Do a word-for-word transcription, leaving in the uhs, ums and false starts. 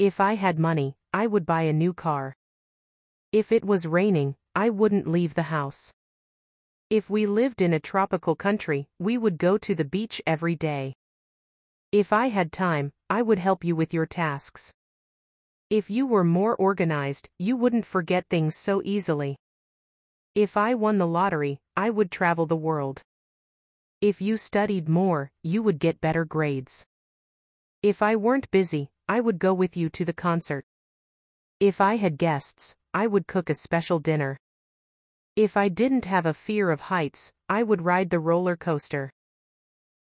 If I had money, I would buy a new car. If it was raining, I wouldn't leave the house. If we lived in a tropical country, we would go to the beach every day. If I had time, I would help you with your tasks. If you were more organized, you wouldn't forget things so easily. If I won the lottery, I would travel the world. If you studied more, you would get better grades. If I weren't busy, I would go with you to the concert. If I had guests, I would cook a special dinner. If I didn't have a fear of heights, I would ride the roller coaster.